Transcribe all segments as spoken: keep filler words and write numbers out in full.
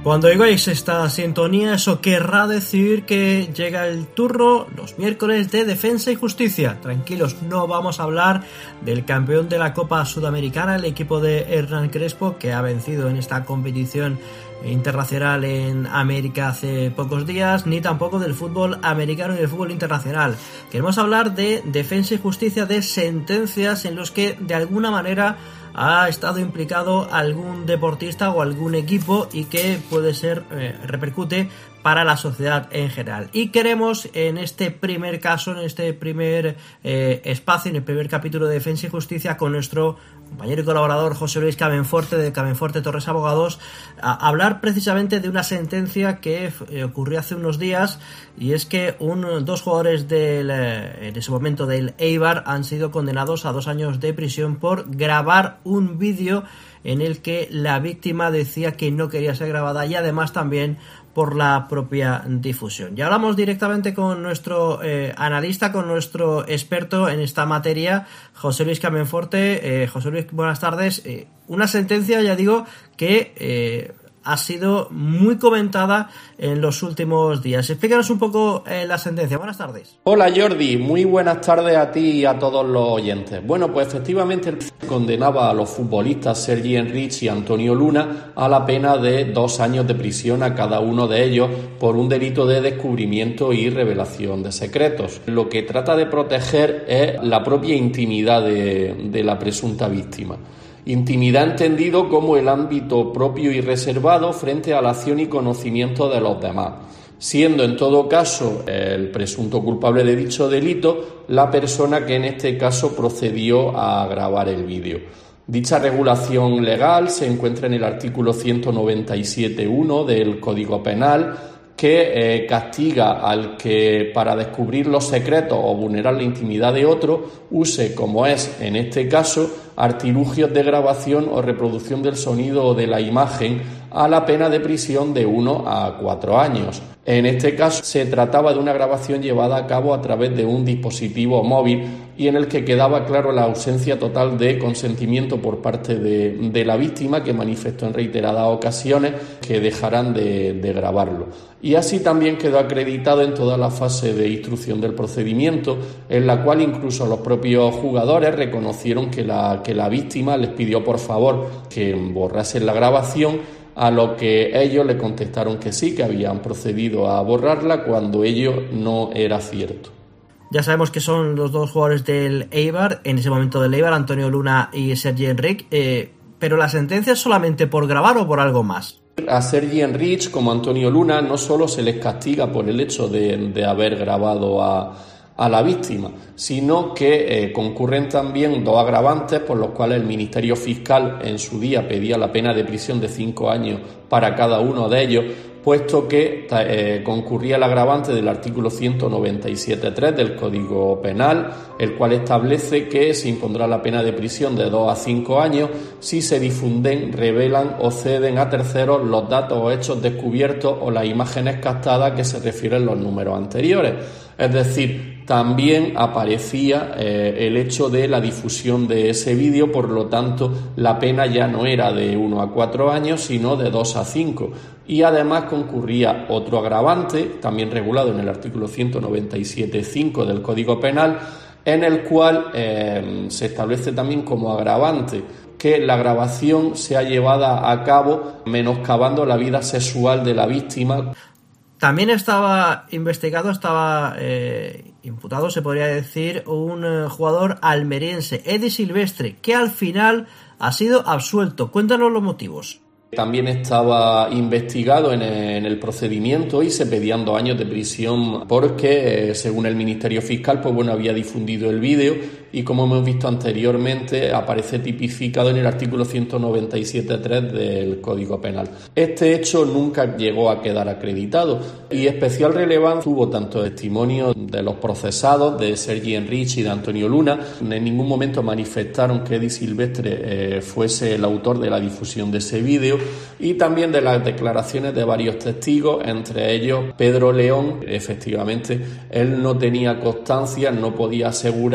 Cuando oigáis esta sintonía, eso querrá decir que llega el turno los miércoles de Defensa y Justicia. Tranquilos, no vamos a hablar del campeón de la Copa Sudamericana, el equipo de Hernán Crespo, que ha vencido en esta competición internacional en América hace pocos días, ni tampoco del fútbol americano y del fútbol internacional. Queremos hablar de Defensa y Justicia, de sentencias en los que de alguna manera ha estado implicado algún deportista o algún equipo y que puede ser, eh, repercute para la sociedad en general. Y queremos en este primer caso, en este primer eh, espacio, en el primer capítulo de Defensa y Justicia, con nuestro compañero y colaborador José Luis Camenforte de Camenforte Torres Abogados, a hablar precisamente de una sentencia que eh, ocurrió hace unos días, y es que un, dos jugadores del, eh, en ese momento del Eibar han sido condenados a dos años de prisión por grabar un vídeo en el que la víctima decía que no quería ser grabada, y además también por la propia difusión. Ya hablamos directamente con nuestro eh, analista, con nuestro experto en esta materia, José Luis Camenforte. Eh, José Luis, buenas tardes. Eh, una sentencia, ya digo, que eh, ha sido muy comentada en los últimos días. Explícanos un poco eh, la sentencia. Buenas tardes. Hola Jordi, muy buenas tardes a ti y a todos los oyentes. Bueno, pues efectivamente el condenaba a los futbolistas Sergi Enrich y Antonio Luna a la pena de dos años de prisión a cada uno de ellos por un delito de descubrimiento y revelación de secretos. Lo que trata de proteger es la propia intimidad de, de la presunta víctima. Intimidad entendido como el ámbito propio y reservado frente a la acción y conocimiento de los demás, siendo en todo caso el presunto culpable de dicho delito la persona que en este caso procedió a grabar el vídeo. Dicha regulación legal se encuentra en el artículo ciento noventa y siete punto uno del Código Penal, que eh, castiga al que para descubrir los secretos o vulnerar la intimidad de otro use, como es en este caso, artilugios de grabación o reproducción del sonido o de la imagen, a la pena de prisión de uno a cuatro años. En este caso se trataba de una grabación llevada a cabo a través de un dispositivo móvil y en el que quedaba claro la ausencia total de consentimiento por parte de, de la víctima, que manifestó en reiteradas ocasiones que dejarán de, de grabarlo. Y así también quedó acreditado en toda la fase de instrucción del procedimiento, en la cual incluso los propios jugadores reconocieron que la, que la víctima les pidió por favor que borrasen la grabación, a lo que ellos le contestaron que sí, que habían procedido a borrarla cuando ello no era cierto. Ya sabemos que son los dos jugadores del Eibar, en ese momento del Eibar, Antonio Luna y Sergi Enrich, eh, pero ¿la sentencia es solamente por grabar o por algo más? A Sergi Enrich como a Antonio Luna no solo se les castiga por el hecho de, de haber grabado a, a la víctima, sino que eh, concurren también dos agravantes por los cuales el Ministerio Fiscal en su día pedía la pena de prisión de cinco años para cada uno de ellos, puesto que eh, concurría el agravante del artículo ciento noventa y siete punto tres del Código Penal, el cual establece que se impondrá la pena de prisión de dos a cinco años si se difunden, revelan o ceden a terceros los datos o hechos descubiertos o las imágenes captadas que se refieren los números anteriores. Es decir, también aparecía eh, el hecho de la difusión de ese vídeo, por lo tanto la pena ya no era de uno a cuatro años, sino de dos a cinco. Y además concurría otro agravante, también regulado en el artículo ciento noventa y siete punto cinco del Código Penal, en el cual eh, se establece también como agravante que la grabación sea llevada a cabo menoscabando la vida sexual de la víctima. También estaba investigado, estaba eh, imputado, se podría decir, un eh, jugador almeriense, Eddie Silvestre, que al final ha sido absuelto. Cuéntanos los motivos. También estaba investigado en el procedimiento y se pedían dos años de prisión porque, según el Ministerio Fiscal, pues bueno, había difundido el vídeo y, como hemos visto anteriormente, aparece tipificado en el artículo ciento noventa y siete punto tres del Código Penal. Este hecho nunca llegó a quedar acreditado y especial relevancia tuvo tanto testimonio de los procesados, de Sergi Enrich y de Antonio Luna. En ningún momento manifestaron que Eddie Silvestre eh, fuese el autor de la difusión de ese vídeo, y también de las declaraciones de varios testigos, entre ellos Pedro León. Efectivamente, él no tenía constancia, no podía asegurar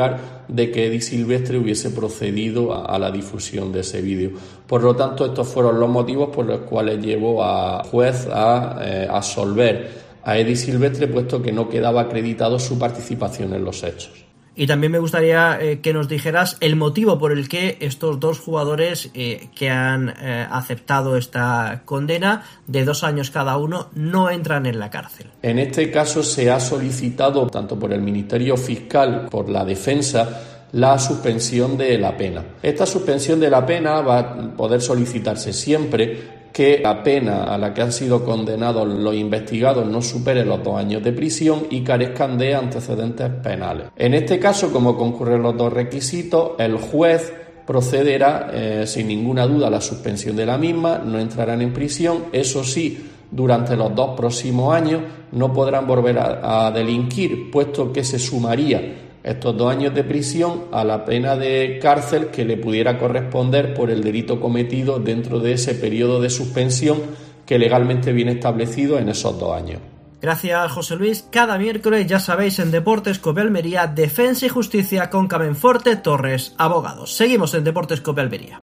de que Eddie Silvestre hubiese procedido a, a la difusión de ese vídeo. Por lo tanto, estos fueron los motivos por los cuales llevó al juez a eh, absolver a Eddie Silvestre, puesto que no quedaba acreditado su participación en los hechos. Y también me gustaría eh, que nos dijeras el motivo por el que estos dos jugadores eh, que han eh, aceptado esta condena de dos años cada uno no entran en la cárcel. En este caso se ha solicitado tanto por el Ministerio Fiscal, por la defensa, la suspensión de la pena. Esta suspensión de la pena va a poder solicitarse siempre que la pena a la que han sido condenados los investigados no supere los dos años de prisión y carezcan de antecedentes penales. En este caso, como concurren los dos requisitos, el juez procederá eh, sin ninguna duda a la suspensión de la misma, no entrarán en prisión, eso sí, durante los dos próximos años no podrán volver a, a delinquir, puesto que se sumaría estos dos años de prisión a la pena de cárcel que le pudiera corresponder por el delito cometido dentro de ese periodo de suspensión que legalmente viene establecido en esos dos años. Gracias, José Luis. Cada miércoles, ya sabéis, en Deportes Cope Almería, Defensa y Justicia con Carmen Forte Torres, abogados. Seguimos en Deportes Cope Almería.